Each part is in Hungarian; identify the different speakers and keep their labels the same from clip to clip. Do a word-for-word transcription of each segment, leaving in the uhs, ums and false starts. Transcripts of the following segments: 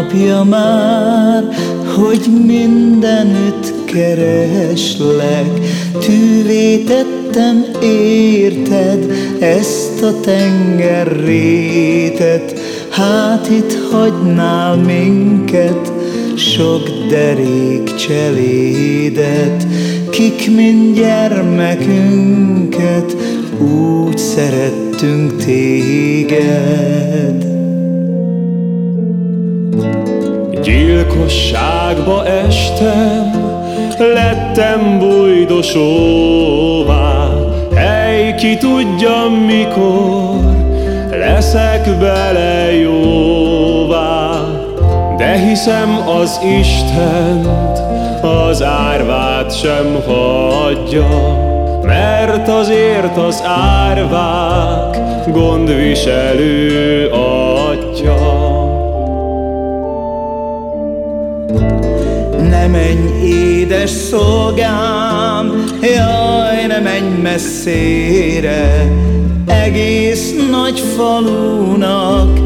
Speaker 1: napja már, hogy mindenütt kereslek. Tűvé tettem, érted, ezt a tengerrétet. Hát itt hagynál minket, sok derék cselédet, kik mind gyermekünket úgy szerettünk téged.
Speaker 2: Gyilkosságba estem, lettem bujdosóvá. Hely, ki tudja mikor leszek bele jóvá. De hiszem az Istent, az árvát sem hagyja, mert azért az árvák gondviselő atya.
Speaker 1: Ne menj, édes szolgám, jaj, ne menj messzére, egész nagy falunak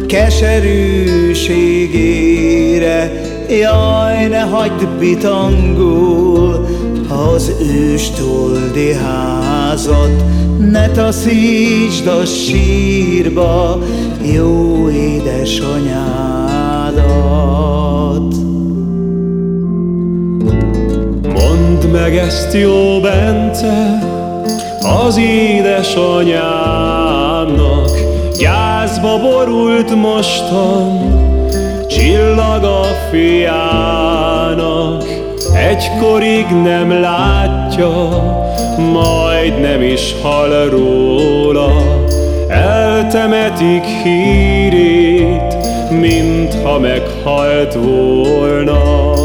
Speaker 1: keserűségére. Jaj, ne hagyd bitangul az őstoldi házat, ne taszítsd a sírba jó édesanyádat.
Speaker 2: Mondd meg ezt, jó Bence, az édesanyámnak. Gyászba borult mostan, csillag a fiának. Egykorig nem látja, majd nem is hall róla. Eltemetik hírét, mintha meghalt volna.